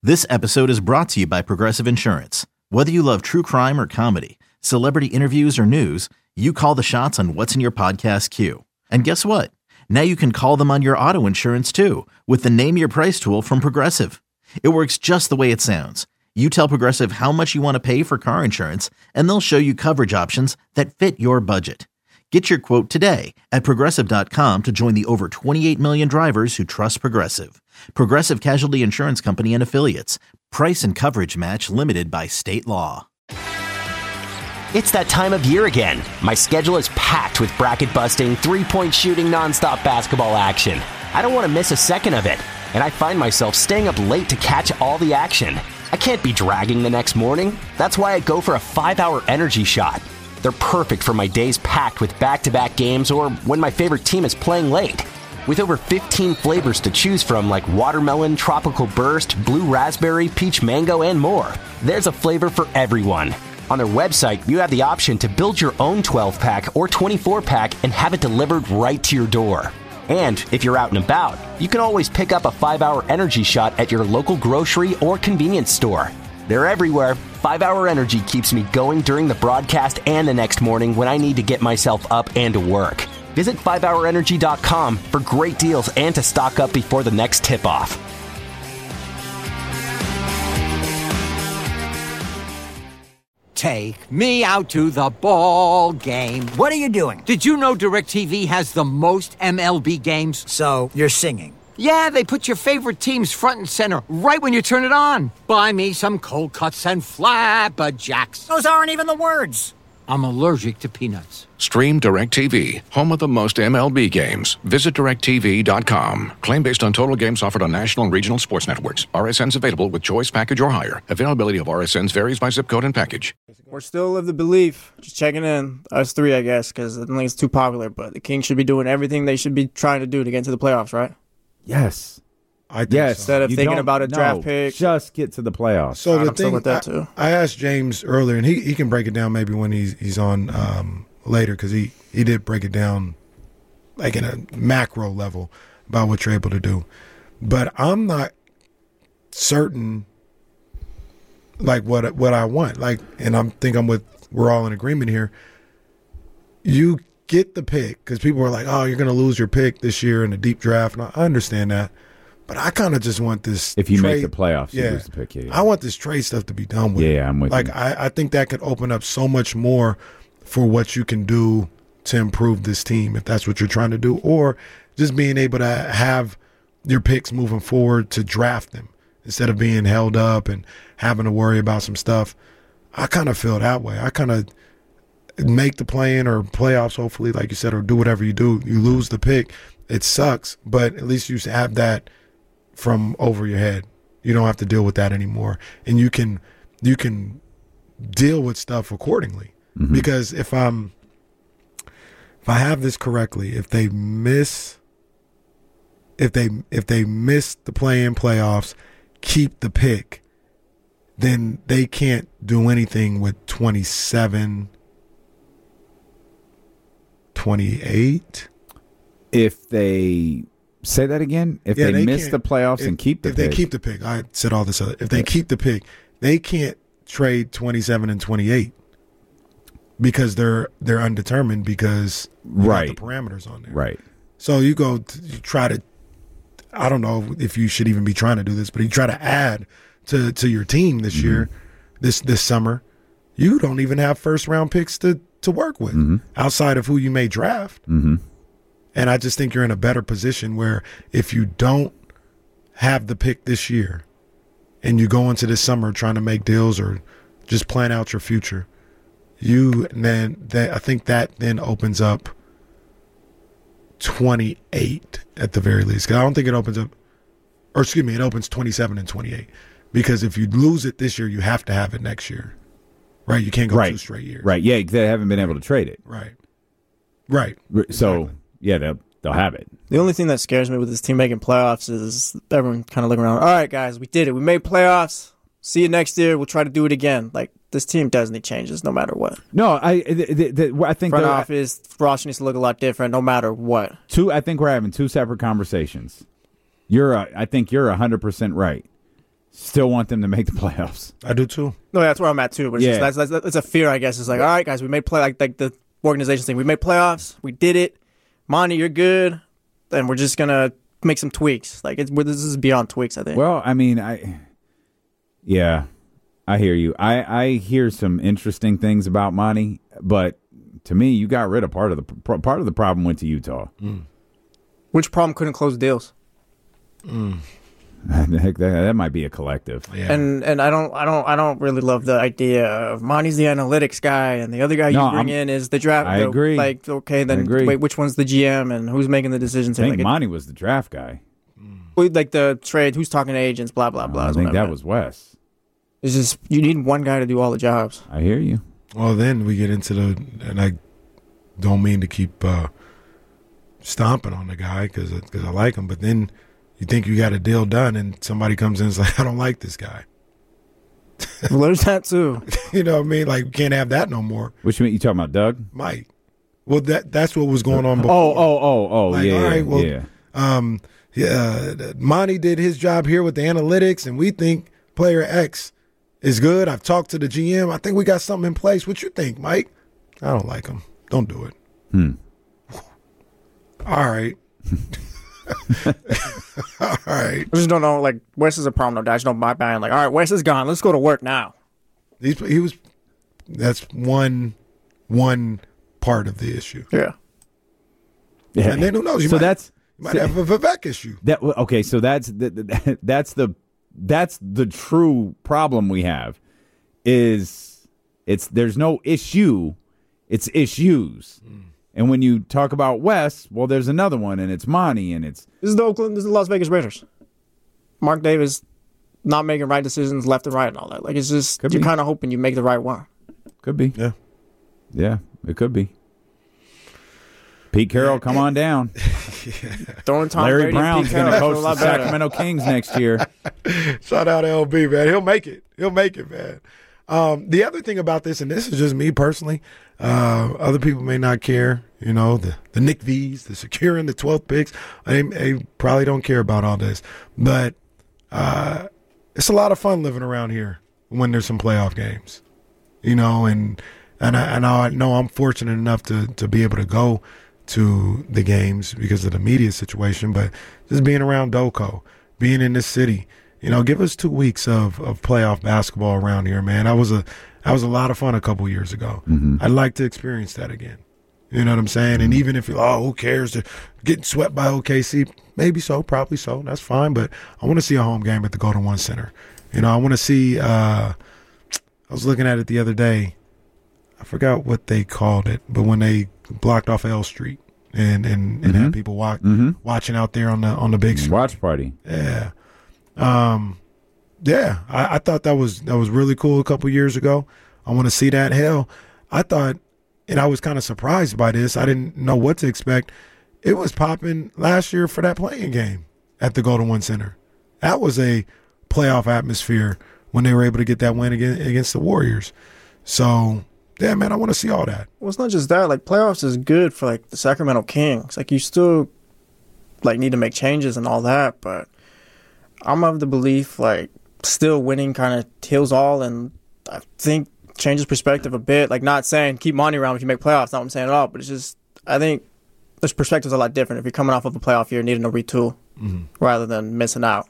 This episode is brought to you by Progressive Insurance. Whether you love true crime or comedy, celebrity interviews or news, you call the shots on what's in your podcast queue. And guess what? Now you can call them on your auto insurance too with the Name Your Price tool from Progressive. It works just the way it sounds. You tell Progressive how much you want to pay for car insurance, and they'll show you coverage options that fit your budget. Get your quote today at Progressive.com to join the over 28 million drivers who trust Progressive. Progressive Casualty Insurance Company and Affiliates. Price and coverage match limited by state law. It's that time of year again. My schedule is packed with bracket-busting, three-point shooting, nonstop basketball action. I don't want to miss a second of it, and I find myself staying up late to catch all the action. I can't be dragging the next morning. That's why I go for a 5-hour energy shot. They're perfect for my days packed with back-to-back games or when my favorite team is playing late. With over 15 flavors to choose from like watermelon, tropical burst, blue raspberry, peach mango, and more, there's a flavor for everyone. On their website, you have the option to build your own 12-pack or 24-pack and have it delivered right to your door. And if you're out and about, you can always pick up a 5-hour energy shot at your local grocery or convenience store. They're everywhere. 5-hour energy keeps me going during the broadcast and the next morning when I need to get myself up and to work. Visit 5hourenergy.com for great deals and to stock up before the next tip-off. Take me out to the ball game. What are you doing? Did you know DirecTV has the most MLB games? So, you're singing. Yeah, they put your favorite teams front and center right when you turn it on. Buy me some cold cuts and flapjacks. Those aren't even the words. I'm allergic to peanuts. Stream DirecTV, home of the most MLB games. Visit DirecTV.com. Claim based on total games offered on national and regional sports networks. RSNs available with choice package or higher. Availability of RSNs varies by zip code and package. We're still of the belief, just checking in, us three, I guess, because I don't think it's too popular, but the Kings should be doing everything they should be trying to do to get into the playoffs, right? Yes. I think yes. So. Instead of thinking about a draft pick. Just get to the playoffs. So the I'm still with that too. I asked James earlier, and he can break it down maybe when he's on later, because he did break it down like in a macro level about what you're able to do. But I'm not certain like what I want. Like, and we're all in agreement here. You get the pick because people are like, oh, you're going to lose your pick this year in a deep draft. And I understand that. But I kind of just want this. If you trade, make the playoffs, you lose the pick. Yeah. I want this trade stuff to be done with. Yeah, I'm with you. Like, I think that could open up so much more for what you can do to improve this team, if that's what you're trying to do, or just being able to have your picks moving forward to draft them instead of being held up and having to worry about some stuff. I kind of feel that way. I kind of make the play-in or playoffs, hopefully, like you said, or do whatever you do. You lose the pick. It sucks, but at least you have that from over your head. You don't have to deal with that anymore, and you can deal with stuff accordingly. Mm-hmm. Because if I have this correctly, if they miss the play-in playoffs, keep the pick, then they can't do anything with 27, 28. If they say that again, if they miss the playoffs and keep the pick. If they keep the pick, I said all this other. If they keep the pick, they can't trade 27 and 28 because they're undetermined because you got the parameters on there. Right. So you try to. I don't know if you should even be trying to do this, but you try to add to your team this year, this summer. You don't even have first round picks to work with outside of who you may draft. Mm-hmm. And I just think you're in a better position where if you don't have the pick this year and you go into this summer trying to make deals or just plan out your future, I think that then opens up 28 at the very least. 'Cause I don't think it opens up, or excuse me, it opens 27 and 28. Because if you lose it this year, you have to have it next year. Right? You can't go 2 straight years. Right. Yeah, they haven't been able to trade it. Right. So, exactly. Yeah, they'll have it. The only thing that scares me with this team making playoffs is everyone kind of looking around. All right, guys, we did it. We made playoffs. See you next year. We'll try to do it again. Like, this team does need changes no matter what. No, I think front office roster needs to look a lot different no matter what. I think we're having 2 separate conversations. I think you're 100% right. Still want them to make the playoffs. I do too. No, that's where I'm at too. But it's just, that's a fear, I guess. It's like, all right, guys, we made like the organization thing. We made playoffs. We did it. Monty, you're good. And we're just gonna make some tweaks. Like this is beyond tweaks, I think. Well, I mean, I hear you. I hear some interesting things about Monty, but to me, you got rid of part of the problem went to Utah. Which problem couldn't close deals? That might be a collective. Yeah. And I don't really love the idea of Monty's the analytics guy and the other guy you bring in is the draft. I agree. Like, okay, then wait, which one's the GM and who's making the decisions? I think Monty was the draft guy. Like the trade, who's talking to agents, blah blah blah. I think that was Wes. It's just you need one guy to do all the jobs. I hear you. Well, then we get into and I don't mean to keep stomping on the guy because I like him, but then you think you got a deal done, and somebody comes in and is like, I don't like this guy. Well, there's that too. You know what I mean? Like, we can't have that no more. Which you talking about, Doug? Mike. Well, that's what was going on before. Oh, like, yeah. All right, well, Monty did his job here with the analytics, and we think player X is good. I've talked to the GM. I think we got something in place. What you think, Mike? I don't like him. Don't do it. All right. All right. I just don't know. Like, Wes is a problem, though. I just don't buy buying. Like, all right, Wes is gone. Let's go to work now. That's one part of the issue. Yeah. And then who knows? You might have a Vivek issue. So that's the true problem we have. There's no issue, it's issues. And when you talk about Wes, well, there's another one, and it's Monty, and it's this is the Las Vegas Raiders. Mark Davis not making right decisions left and right and all that. Like, it's just you're kind of hoping you make the right one. Could be. Yeah, it could be. Pete Carroll, come on down. Throwing Tom Larry Brady Brown's going to coach the Sacramento Kings next year. Shout out to LB, man. He'll make it, man. The other thing about this, and this is just me personally, other people may not care. You know, the Nick V's, the securing the 12th picks. They probably don't care about all this. But it's a lot of fun living around here when there's some playoff games. You know, and I know I'm fortunate enough to be able to go to the games because of the media situation. But just being around Doco, being in this city, you know, give us 2 weeks of playoff basketball around here, man. That was a lot of fun a couple years ago. I'd like to experience that again. You know what I'm saying? And even if who cares? They're getting swept by OKC. Maybe so, probably so. That's fine. But I want to see a home game at the Golden One Center. You know, I want to see I was looking at it the other day. I forgot what they called it, but when they blocked off L Street and had people watching out there on the big screen. Watch party. Yeah. I thought that was really cool a couple years ago. I want to see that. Hell, I thought, and I was kind of surprised by this. I didn't know what to expect. It was popping last year for that playing game at the Golden One Center. That was a playoff atmosphere when they were able to get that win against the Warriors. So, yeah, man, I want to see all that. Well, it's not just that. Like, playoffs is good for, like, the Sacramento Kings. Like, you still, like, need to make changes and all that, but I'm of the belief, like, still winning kind of kills all, and I think changes perspective a bit. Like, not saying keep Monty around if you make playoffs, not what I'm saying at all, but it's just, I think this perspective's a lot different if you're coming off of a playoff year needing to retool rather than missing out.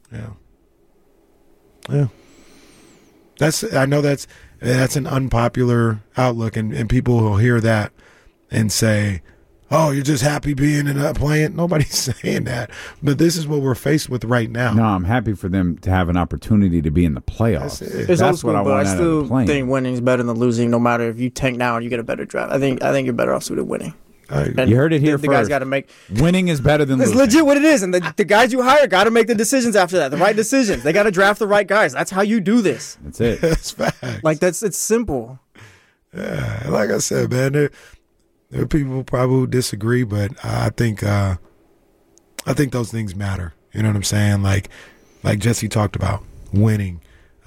Yeah. I know that's an unpopular outlook, and people will hear that and say, oh, you're just happy being in a playing. Nobody's saying that. But this is what we're faced with right now. No, I'm happy for them to have an opportunity to be in the playoffs. That's what I want. I still think winning is better than losing, no matter if you tank now or you get a better draft. I think you're better off suited winning. You heard it here first. The guys got to make winning is better than losing. It's legit what it is, and the guys you hire got to make the decisions after that, the right decisions. They got to draft the right guys. That's how you do this. That's it. That's facts. Like it's simple. Yeah, like I said, man, there are people who probably disagree, but I think those things matter. You know what I'm saying? Like Jesse talked about winning.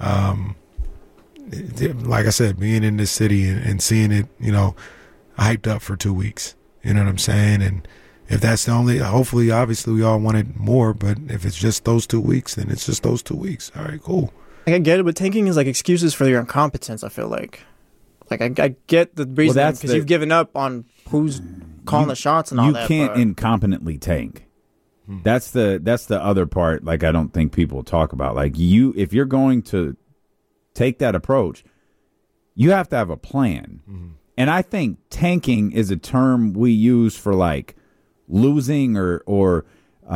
Like I said, being in this city and seeing it, you know, hyped up for 2 weeks. You know what I'm saying? And if that's the only, hopefully, obviously, we all wanted more. But if it's just those 2 weeks, then it's just those 2 weeks. All right, cool. I get it, but tanking is like excuses for your incompetence. I feel like I get the reason because you've given up on who's calling the shots and all that. You can't incompetently tank. That's the other part. Like, I don't think people talk about. Like, if you're going to take that approach, you have to have a plan. Mm-hmm. And I think tanking is a term we use for like losing or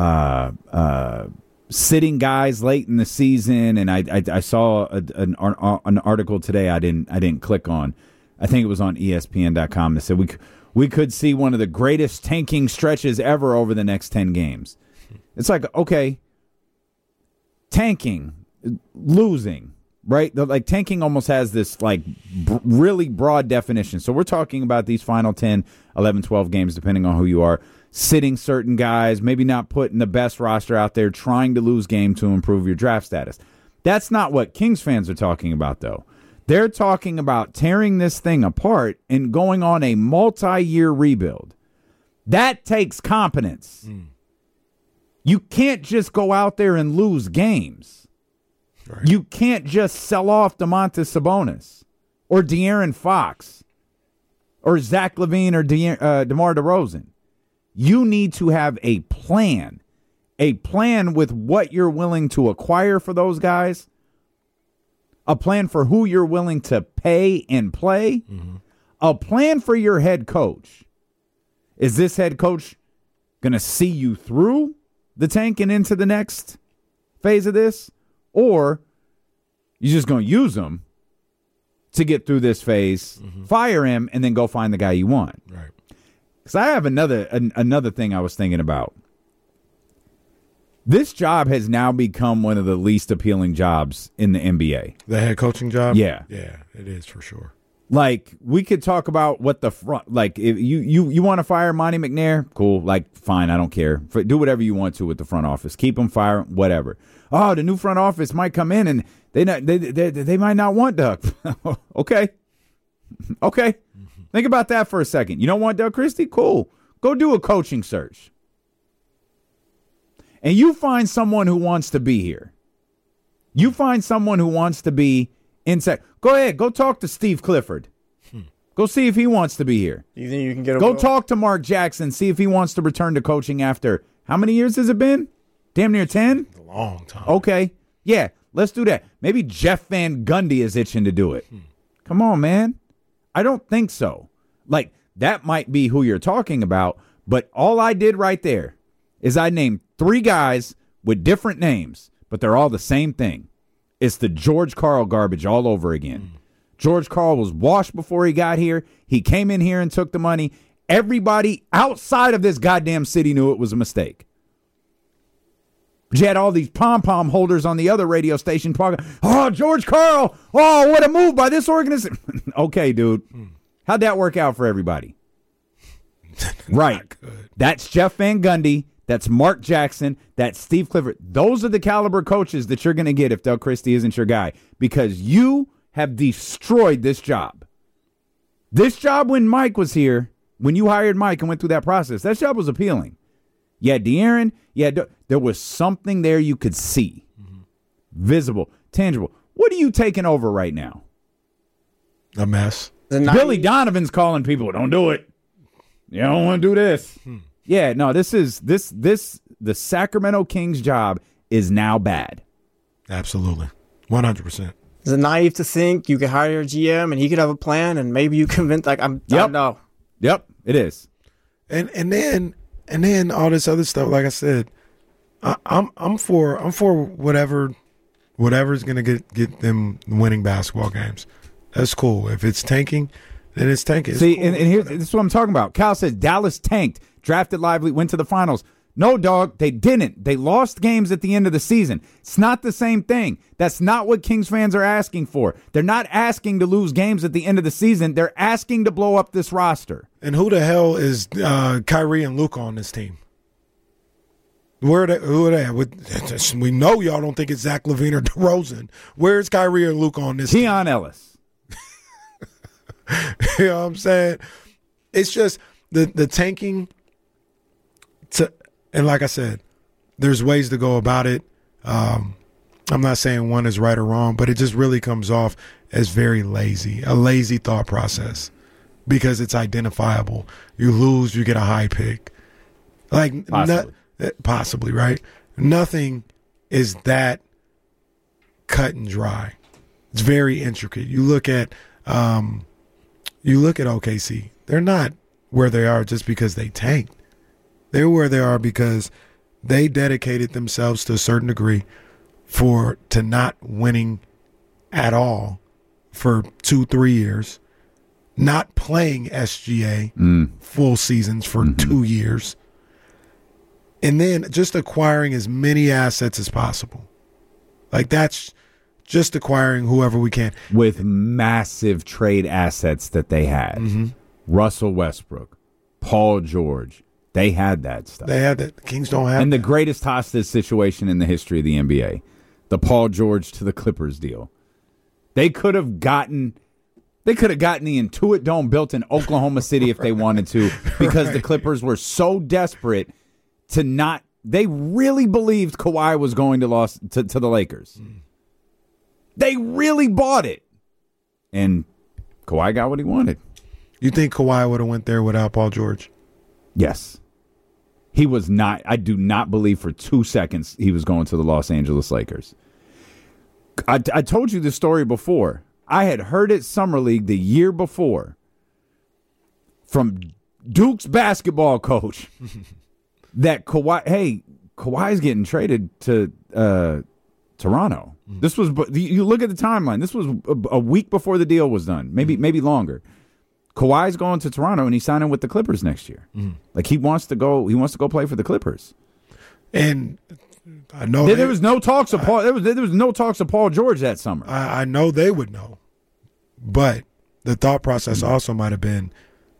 sitting guys late in the season. And I saw an article today I didn't click on. I think it was on ESPN.com that said we could see one of the greatest tanking stretches ever over the next 10 games. It's like, okay, tanking, losing, right? Like, tanking almost has this like really broad definition. So we're talking about these final 10, 11, 12 games, depending on who you are, sitting certain guys, maybe not putting the best roster out there, trying to lose game to improve your draft status. That's not what Kings fans are talking about, though. They're talking about tearing this thing apart and going on a multi-year rebuild. That takes competence. You can't just go out there and lose games. Right. You can't just sell off Domantas Sabonis or De'Aaron Fox or Zach LaVine or DeMar DeRozan. You need to have a plan with what you're willing to acquire for those guys, a plan for who you're willing to pay and play, a plan for your head coach. Is this head coach going to see you through the tank and into the next phase of this? Or you're just going to use him to get through this phase, fire him, and then go find the guy you want? Right. Because I have another thing I was thinking about. This job has now become one of the least appealing jobs in the NBA. The head coaching job? Yeah. Yeah, it is for sure. Like, we could talk about what the front, like, if you want to fire Monty McNair, cool, like, fine, I don't care. Do whatever you want to with the front office. Keep him, fire him, whatever. Oh, the new front office might come in and they might not want Doug. Okay. Think about that for a second. You don't want Doug Christie? Cool. Go do a coaching search. And you find someone who wants to be here. You find someone who wants to be inside. Go ahead. Go talk to Steve Clifford. Go see if he wants to be here. You think you can get Go talk to Mark Jackson. See if he wants to return to coaching after how many years has it been? Damn near 10? A long time. Okay. Yeah, let's do that. Maybe Jeff Van Gundy is itching to do it. Come on, man. I don't think so. Like, that might be who you're talking about, but all I did right there is I named 3 guys with different names, but they're all the same thing. It's the George Karl garbage all over again. George Karl was washed before he got here. He came in here and took the money. Everybody outside of this goddamn city knew it was a mistake. But you had all these pom-pom holders on the other radio station talking, oh, George Karl, oh, what a move by this organization. Okay, dude. How'd that work out for everybody? Right. That's Jeff Van Gundy. That's Mark Jackson. That's Steve Clifford. Those are the caliber coaches that you're going to get if Doug Christie isn't your guy, because you have destroyed this job. This job, when Mike was here, when you hired Mike and went through that process, that job was appealing. You had De'Aaron. There was something there you could see. Visible, tangible. What are you taking over right now? A mess. Billy Donovan's calling people, don't do it. You don't want to do this. Yeah, no, the Sacramento Kings job is now bad. Absolutely. 100%. Is it naive to think you could hire a GM and he could have a plan and maybe you convince, like, I don't know. Yep, it is. And then all this other stuff, like I said, I'm for whatever's gonna get them winning basketball games. That's cool. If it's tanking, then it's tanking. See, cool. and here's this is what I'm talking about. Kyle says Dallas tanked, drafted Lively, went to the finals. No, dog, they didn't. They lost games at the end of the season. It's not the same thing. That's not what Kings fans are asking for. They're not asking to lose games at the end of the season. They're asking to blow up this roster. And who the hell is Kyrie and Luka on this team? Who are they? We know y'all don't think it's Zach LaVine or DeRozan. Where's Kyrie and Luka on this team? Keon Ellis. You know what I'm saying? It's just the tanking. And like I said, there's ways to go about it. I'm not saying one is right or wrong, but it just really comes off as very lazy, a lazy thought process because it's identifiable. You lose, you get a high pick. Like possibly, right? Nothing is that cut and dry. It's very intricate. You look at OKC. They're not where they are just because they tanked. They're where they are because they dedicated themselves to a certain degree to not winning at all for 2-3 years, not playing SGA full seasons for 2 years, and then just acquiring as many assets as possible. Like that's just acquiring whoever we can. With massive trade assets that they had. Mm-hmm. Russell Westbrook, Paul George, they had that stuff. They had that. The Kings don't have and that. The greatest hostage situation in the history of the NBA, the Paul George to the Clippers deal. They could have gotten the Intuit Dome built in Oklahoma City if they wanted to, because the Clippers were so desperate to not. They really believed Kawhi was going to the Lakers. They really bought it, and Kawhi got what he wanted. You think Kawhi would have went there without Paul George? Yes. He was not. I do not believe for 2 seconds he was going to the Los Angeles Lakers. I told you this story before. I had heard it Summer League the year before from Duke's basketball coach that Kawhi's getting traded to Toronto. This was, you look at the timeline. This was a week before the deal was done, maybe longer. Kawhi's going to Toronto and he's signing with the Clippers next year. Like he wants to go play for the Clippers. And I know there was no talks of Paul. There was no talks of Paul George that summer. I know they would know, but the thought process also might have been,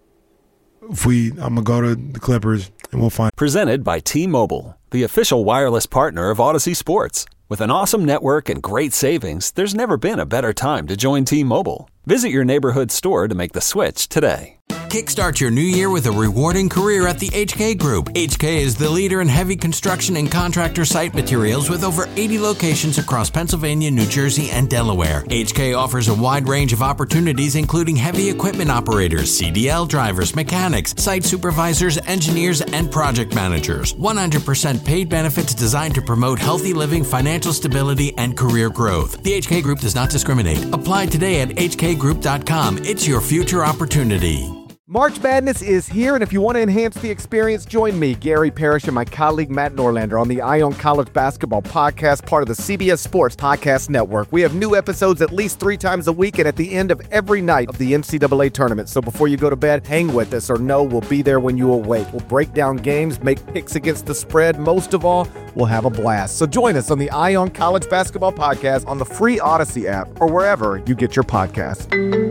I'm gonna go to the Clippers and we'll find. Presented by T-Mobile, the official wireless partner of Odyssey Sports. With an awesome network and great savings, there's never been a better time to join T-Mobile. Visit your neighborhood store to make the switch today. Kickstart your new year with a rewarding career at the HK Group. HK is the leader in heavy construction and contractor site materials with over 80 locations across Pennsylvania, New Jersey, and Delaware. HK offers a wide range of opportunities, including heavy equipment operators, CDL drivers, mechanics, site supervisors, engineers, and project managers. 100% paid benefits designed to promote healthy living, financial stability, and career growth. The HK Group does not discriminate. Apply today at hkgroup.com. It's your future opportunity. March Madness is here, and if you want to enhance the experience, join me, Gary Parrish, and my colleague Matt Norlander on the Eye on College Basketball Podcast, part of the CBS Sports Podcast Network. We have new episodes at least 3 times a week and at the end of every night of the NCAA tournament. So before you go to bed, hang with us, or know we'll be there when you awake. We'll break down games, make picks against the spread. Most of all, we'll have a blast. So join us on the Eye on College Basketball Podcast on the free Odyssey app or wherever you get your podcasts.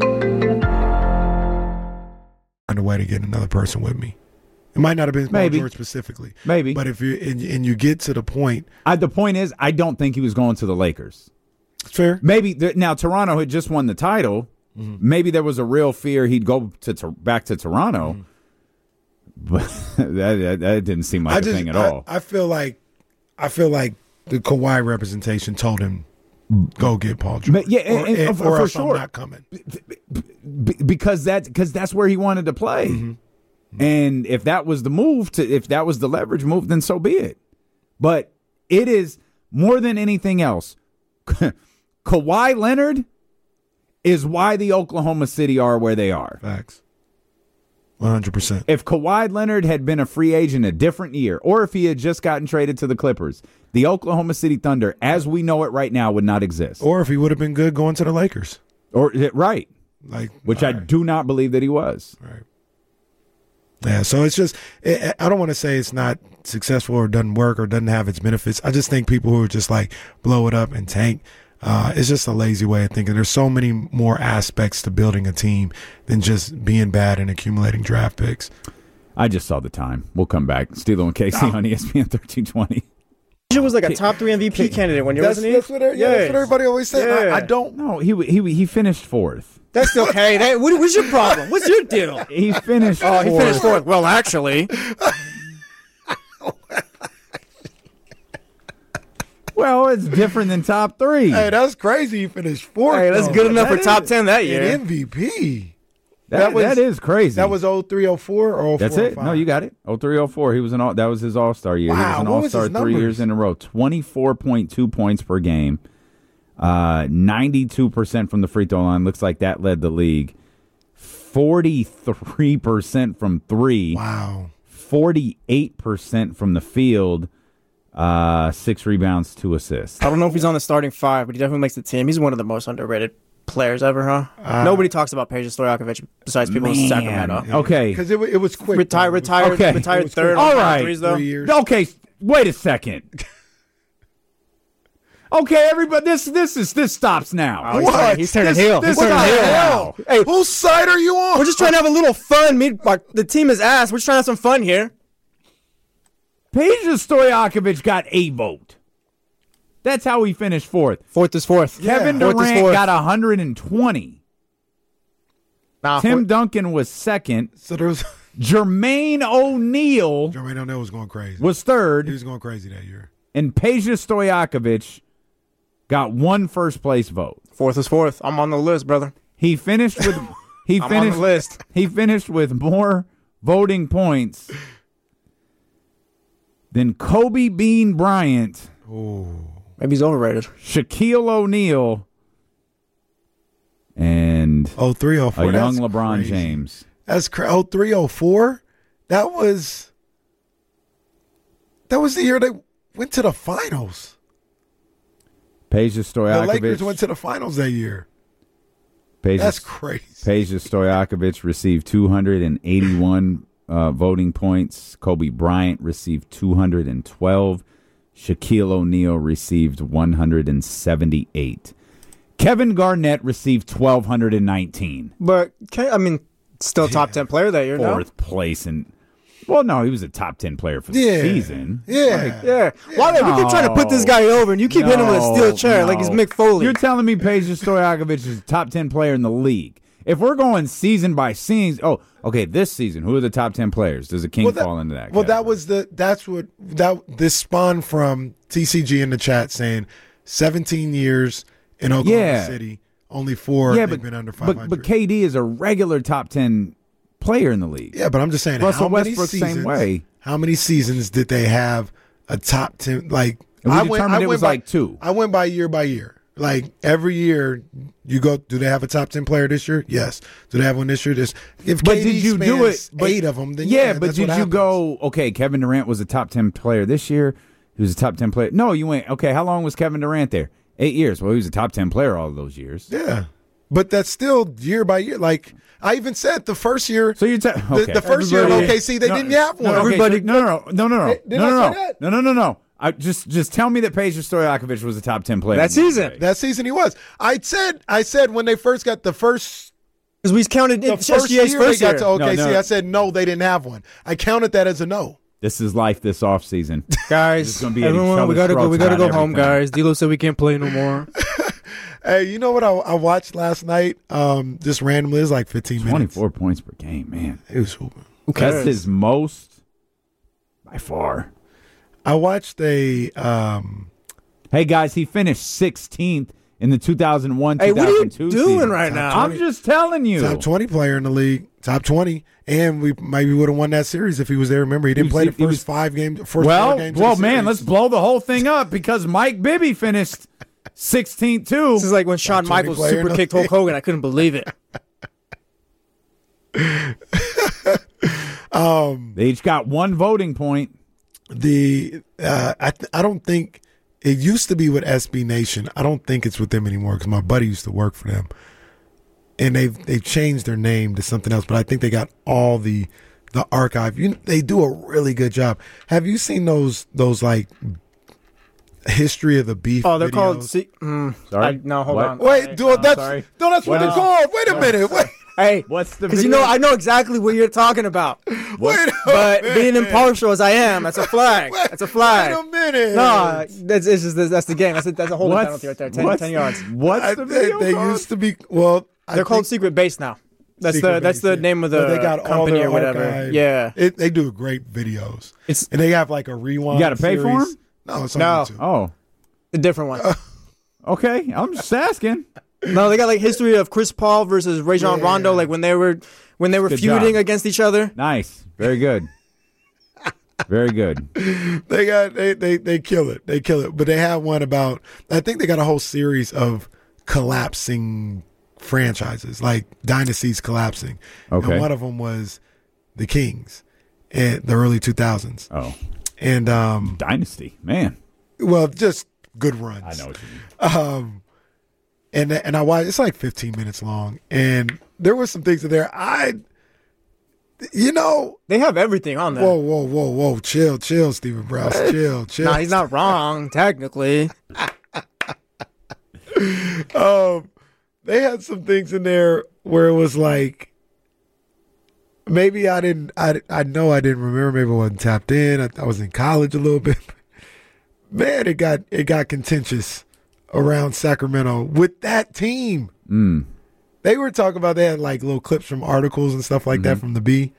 Find a way to get another person with me. It might not have been Paul George specifically, but if you and you get to the point, the point is, I don't think he was going to the Lakers. It's fair. Maybe now Toronto had just won the title. Maybe there was a real fear he'd go back to Toronto, but that didn't seem like a thing at all. I feel like the Kawhi representation told him, go get Paul George. But for sure, I'm not coming. Because that's where he wanted to play. And if that was the move, if that was the leverage move, then so be it. But it is more than anything else. Kawhi Leonard is why the Oklahoma City are where they are. Facts. 100%. If Kawhi Leonard had been a free agent a different year, or if he had just gotten traded to the Clippers, the Oklahoma City Thunder, as we know it right now, would not exist. Or if he would have been good going to the Lakers. Right. Which I right. do not believe that he was. Right. Yeah, so it's just, I don't want to say it's not successful or doesn't work or doesn't have its benefits. I just think people who are just like blow it up and tank, it's just a lazy way of thinking. There's so many more aspects to building a team than just being bad and accumulating draft picks. I just saw the time. We'll come back. Stilo and Casey on ESPN 1320. He was like a top 3 MVP candidate when you were listening. That's what everybody always said. Yeah. I don't know. He finished 4th. That's okay. What's your problem? What's your deal? He finished 4th. He finished 4th. Well, actually. Well, it's different than top 3. Hey, that's crazy. He finished 4th. Hey, that's good enough for top 10 that year. And MVP. That is crazy. That was 0304 or 04. That's it. No, you got it. 0304. He was that was his All-Star year. Wow, He was an what was All-Star his 3 numbers? years in a row. 24.2 points per game. 92% from the free throw line. Looks like that led the league. 43% from 3. Wow. 48% from the field. 6 rebounds, 2 assists. I don't know if he's on the starting 5, but he definitely makes the team. He's one of the most underrated players ever, huh? Nobody talks about Peja Stojakovic besides people in Sacramento. Okay. Because it was quick. Retired third. All on right. threes, though. 3 years. Okay, wait a second. Okay, everybody, this stops now. Oh, he's turning heel. This He's turning heel. now. Hey, Whose side are you on? we're just trying to have a little fun. The team is ass. We're just trying to have some fun here. Peja Stojakovic got a vote. That's how he finished 4th. Fourth is fourth. Kevin Fourth is Durant fourth. got 120. Tim Duncan was 2nd. So there was Jermaine O'Neal Jermaine O'Neal was going crazy. was 3rd. He was going crazy that year. And Peja Stojakovic got 1 first-place vote. Fourth is fourth. I'm on the list, brother. He finished with on the list. He finished with more voting points than Kobe Bean Bryant, Maybe he's overrated. Shaquille O'Neal, and 0304. a young That's LeBron crazy. James. That's 0304. That was the year they went to the finals. Peja The Lakers Stojakovic. went to the finals that year. That's crazy. Peja Stojakovic received 281 voting points. Kobe Bryant received 212. Shaquille O'Neal received 178. Kevin Garnett received 1,219. But, still top 10 player that year, no? 4th place. Well, no, he was a top 10 player for the Yeah. season. Yeah. Yeah. Why we keep trying to put this guy over, and you keep hitting him with a steel chair like he's Mick Foley. You're telling me Peja Stojakovic is a top 10 player in the league. If we're going season by season, this season, who are the top 10 players? Does a King fall into that? Well, category? this spawned from TCG in the chat saying 17 years in Oklahoma City, only 4 they've been under 500. But KD is a regular top 10 player in the league. Yeah, but I'm just saying, Russell how many Westbrook, seasons? same way. How many seasons did they have a top 10? Like And we determined it was like 2. I went by year. Like every year, you go. Do they have a top 10 player this year? Yes. Do they have one this year? If But KD did you do it? spans 8 of them, then but that's did what you happens. go? Okay, Kevin Durant was a top 10 player this year. He was a top 10 player. No, you went. Okay, how long was Kevin Durant there? 8 years. Well, he was a top 10 player all of those years. Yeah, but that's still year by year. Like I even said, the first year. So you the first year of OKC, they didn't have one. Everybody, no. Did I say that? No. I just tell me that Peja Stojakovic was a top 10 player That season. That season he was. I said when they first got the first. Because we counted The SGA's first year they first got year. to OKC, No. I said no, they didn't have one. I counted that as a no. This is life this offseason. Guys, gonna be at each everyone, we other's gotta go. throats We gotta about go home, everything. guys. D'Lo said we can't play no more. Hey, you know what I watched last night? Just randomly, it was like 15 minutes. 24 points per game, man. It was hooping. That's his most by far. I watched a. Hey guys, he finished 16th in the 2001-2002 Hey, what are you season. doing right now? I'm just telling you. Top 20 player in the league, top 20, and we maybe would have won that series if he was there. Remember, he didn't play the first 5 games. First 4 games. Well, of the man, series. let's blow the whole thing up because Mike Bibby finished 16th too. This is like when Shawn 20 Michaels player in super the kicked Hulk Hogan. I couldn't believe it. They each got 1 voting point. I don't think it used to be with SB Nation. I don't think it's with them anymore because my buddy used to work for them, and they've changed their name to something else. But I think they got all the archive. They do a really good job. Have you seen those like history of the beef? Oh, they're videos? called. Sorry? No, hold What? on. Wait, that's sorry. what What they're is- called. Wait a minute. Wait. Hey, What's the because video? I know exactly what you're talking about. Wait But being impartial as I am, that's a flag. That's a flag. Wait a minute. No, that's the game. That's a holding penalty right there. 10 yards. What's the video They called? used to be They're called Secret Base now. That's Secret the Base, name of the But they got all company their or whatever. archive. Yeah. They do great videos. It's- and they have like a rewind. You gotta pay for series. 'em? No, it's on No. YouTube. Oh, A different one. Okay, I'm just asking. No, they got like history of Chris Paul versus Rajon Rondo, like when they were Good feuding job. against each other. Nice. Very good. Very good. They kill it. They kill it. But they have one about, I think they got a whole series of collapsing franchises, like dynasties collapsing. Okay. And one of them was the Kings in the early 2000s. Oh. And Dynasty, man. well, just good runs. I know what you mean. And I watched, it's like 15 minutes long, and there were some things in there They have everything on there. whoa, chill, Stephen Browse, chill. Nah, he's not wrong, technically. They had some things in there where it was like, maybe I know I didn't remember, maybe I wasn't tapped in. I was in college a little bit. Man, it got contentious around Sacramento with that team. They were talking about, they had like little clips from articles and stuff like that from the B.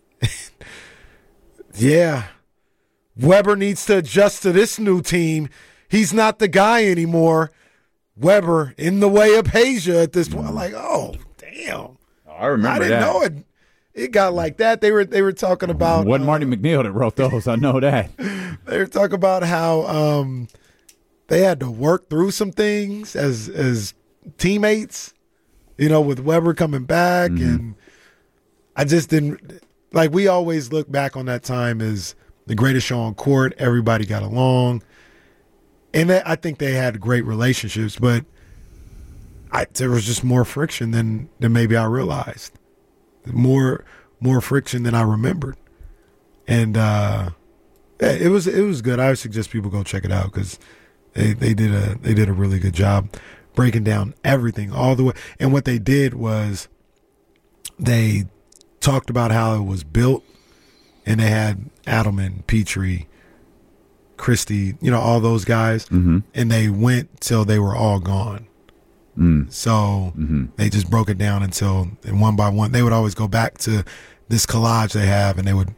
Yeah. Weber needs to adjust to this new team. He's not the guy anymore. Weber in the way of Peja at this point. I'm like, oh, damn. I remember I didn't know it. It got like that. They were talking about. Wasn't Marty McNeil that wrote those. I know that. They were talking about how they had to work through some things as teammates, with Weber coming back. And I just didn't, like, we always look back on that time as the greatest show on court. Everybody got along. And I think they had great relationships, but there was just more friction than maybe I realized. More friction than I remembered. And it was good. I would suggest people go check it out because they did a really good job breaking down everything all the way. And what they did was they talked about how it was built, and they had Adelman, Petrie, Christie, all those guys, and they went till they were all gone. So they just broke it down until, and one by one, they would always go back to this collage they have, and they would,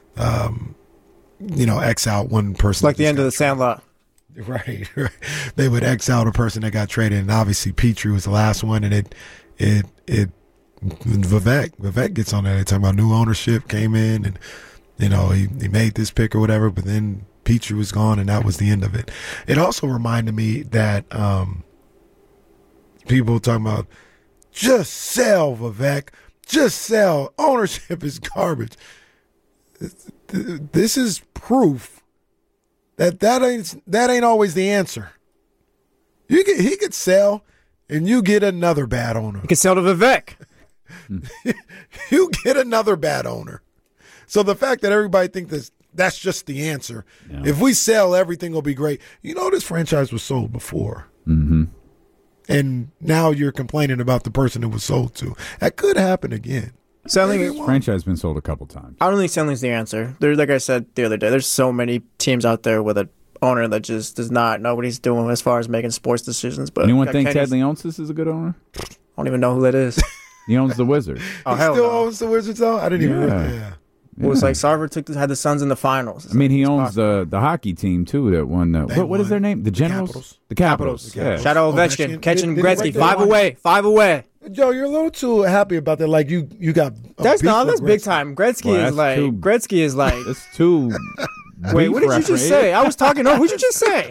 X out one person. Like the end of the Sandlot. Right. They would X out a person that got traded, and obviously Petrie was the last one, and Vivek gets on there. They talk about new ownership came in, and he made this pick or whatever, but then Petrie was gone, and that was the end of it. It also reminded me that people talking about just sell, Vivek, just sell. Ownership is garbage. This is proof that ain't always the answer. He could sell, and you get another bad owner. You could sell to Vivek. You get another bad owner. So the fact that everybody thinks that's just the answer. Yeah. If we sell, everything will be great. This franchise was sold before. And now you're complaining about the person it was sold to. That could happen again. Selling franchise has been sold a couple times. I don't think selling's the answer. Like I said the other day, there's so many teams out there with an owner that just does not know what he's doing as far as making sports decisions. But anyone think Ted Leonsis is a good owner? I don't even know who that is. He owns the Wizards. He still owns the Wizards, though? I didn't even know. Yeah. Well, it's like Sarver had the Suns in the finals. He owns the hockey team, too, that won. What is their name? The Generals? The Capitals. Yeah. Shout out Ovechkin. Catching Gretzky. 5 away. Joe, you're a little too happy about that. Like, you got that's big time. Gretzky is like. It's too. Wait, what did you just say? I was talking. Who'd you just say?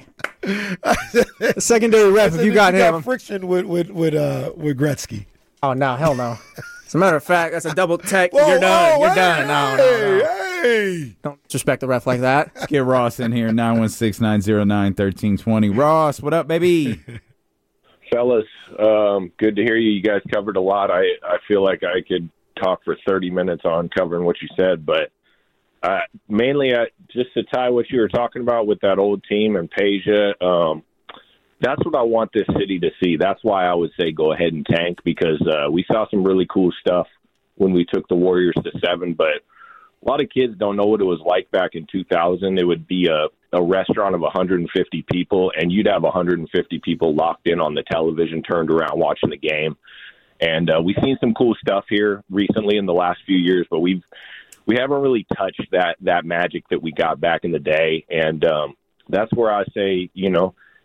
The secondary ref. If you got him. Friction with Gretzky. Oh, no. Hell no. As a matter of fact, that's a double tech. You're done. You're done. No. Hey. Don't disrespect the ref like that. Let's get Ross in here, 916-909-1320. Ross, what up, baby? Fellas, good to hear you. You guys covered a lot. I feel like I could talk for 30 minutes on covering what you said, but mainly just to tie what you were talking about with that old team and Peja, that's what I want this city to see. That's why I would say go ahead and tank, because we saw some really cool stuff when we took the Warriors to 7, but a lot of kids don't know what it was like back in 2000. It would be a restaurant of 150 people, and you'd have 150 people locked in on the television, turned around watching the game. And we've seen some cool stuff here recently in the last few years, but we haven't really touched that magic that we got back in the day. And that's where I say,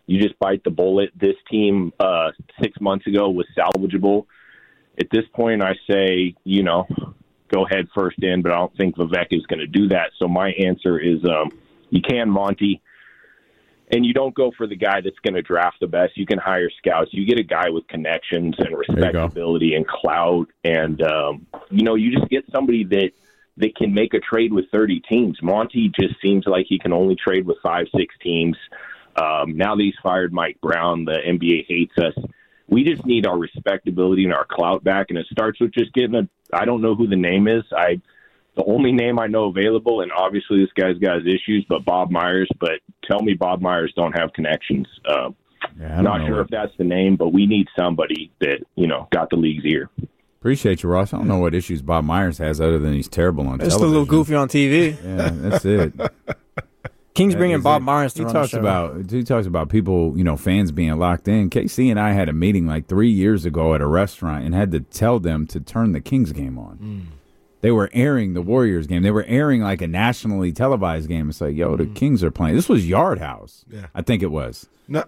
You just bite the bullet. This team 6 months ago was salvageable. At this point, I say, go head first in, but I don't think Vivek is going to do that. So my answer is you can Monty, and you don't go for the guy that's going to draft the best. You can hire scouts. You get a guy with connections and respectability and clout, and you just get somebody that can make a trade with 30 teams. Monty just seems like he can only trade with 5-6 teams. Now that he's fired Mike Brown, the NBA hates us. We just need our respectability and our clout back, and it starts with just getting I don't know who the name is. The only name I know available, and obviously this guy's got his issues, but Bob Myers. But tell me Bob Myers don't have connections. Not sure if that's the name, but we need somebody that, got the league's ear. Appreciate you, Ross. I don't know what issues Bob Myers has other than he's terrible on television. Just a little goofy on TV. Yeah, that's it. King's bringing Bob Myers to run the show. He talks about people, fans being locked in. KC and I had a meeting like 3 years ago at a restaurant and had to tell them to turn the Kings game on. They were airing the Warriors game. They were airing like a nationally televised game. It's like, the Kings are playing. This was Yard House. Yeah. I think it was. No.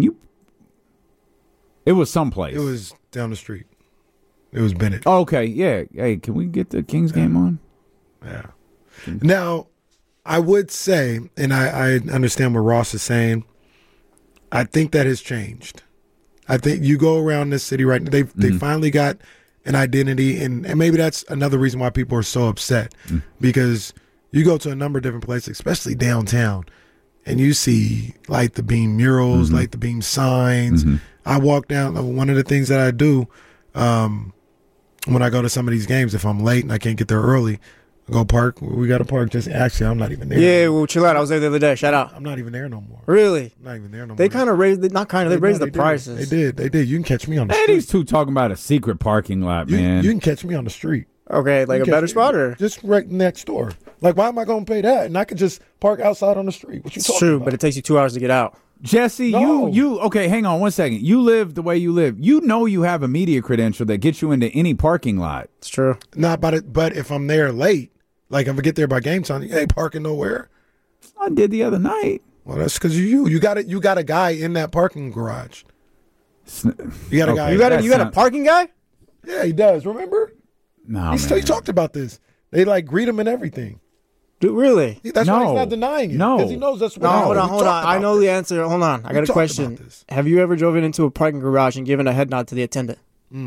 It was someplace. It was down the street. It was Bennett. Oh, okay, yeah. Hey, can we get the Kings game on? Yeah. Now, I would say, and I understand what Ross is saying, I think that has changed. I think you go around this city right now, they finally got an identity, and maybe that's another reason why people are so upset, because you go to a number of different places, especially downtown, and you see Light the Beam murals, Light the Beam signs. I walk down, one of the things that I do when I go to some of these games, if I'm late and I can't get there early, I go park. We got to park. Actually, I'm not even there. Yeah, well, chill out. I was there the other day. Shout out. I'm not even there no more. Really? I'm not even there no more. They kind of raised they raised the prices. They did. You can catch me on the street. These two talking about a secret parking lot, man. You can catch me on the street. Okay, like a better spot or? Just right next door. Like, why am I going to pay that? And I could just park outside on the street. What you talking true, about? but it takes you 2 hours to get out. Jesse, you okay, hang on one second. You live the way you live. You have a media credential that gets you into any parking lot. It's true. Not about it, but if I'm there late, like if I get there by game time, you ain't parking nowhere. I did the other night. Well, that's because you got a guy in that parking garage. You got a guy. You got a parking guy? Yeah, he does. Remember? No, he talked about this. They greet him and everything. Dude, really? That's why he's not denying it. No, because he knows that's what. No, hold on. I know the answer. Hold on. I got a question. Have you ever driven into a parking garage and given a head nod to the attendant? All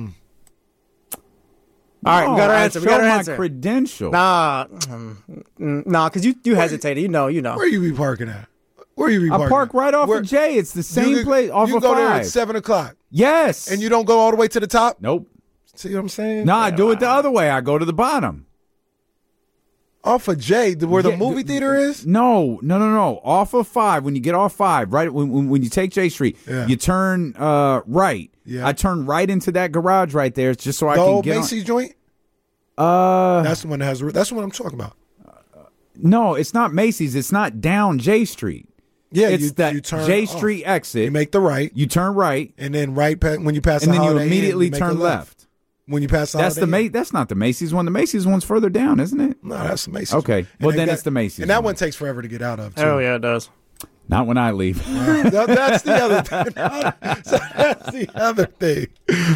right, we got our answer. We got our answer. My credential. Nah, because you hesitated. You know. Where you be parking at? Where you be parking? I park right off of J. It's the same place off you of go 5. there at 7:00. Yes. And you don't go all the way to the top? Nope. See what I'm saying? No, I do it the other way. I go to the bottom. Off of J, where the movie theater is? No. Off of 5. When you get off 5, right when you take J Street, you turn right. Yeah. I turn right into that garage right there, just so I the can old get Macy's joint. That's the one that has. That's what I'm talking about. No, it's not Macy's. It's not down J Street. Yeah, it's that you turn J Street exit. You make the right. You turn right, and then when you pass, and the then you Holiday immediately Inn, you turn left. When you pass, That's That's not the Macy's one. The Macy's one's further down, isn't it? No, that's the Macy's. Okay, well then it's the Macy's, and that one takes forever to get out of. Too. Oh yeah, it does. Not when I leave. That's the other thing. So that's the other thing.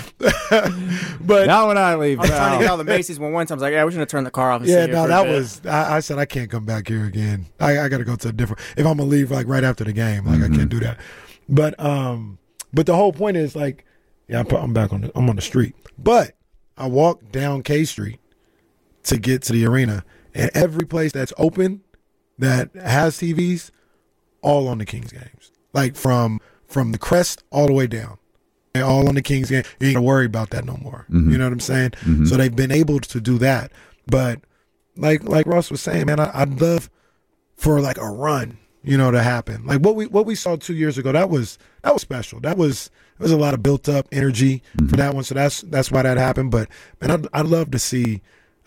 But not when I leave. I was trying to get out of the Macy's one time. I was like, yeah, we should have turned the car off. And I said I can't come back here again. I got to go to a different. If I'm gonna leave right after the game, I can't do that. But the whole point is I'm back I'm on the street, but I walk down K Street to get to the arena, and every place that's open that has TVs, all on the Kings games, like from the crest all the way down, and all on the Kings game. You ain't gonna worry about that no more. You know what I'm saying? So they've been able to do that. But like Ross was saying, man, I'd love for a run, to happen. Like what we saw 2 years ago, that was special. There was a lot of built up energy for that one. So that's why that happened. But man, I'd love to see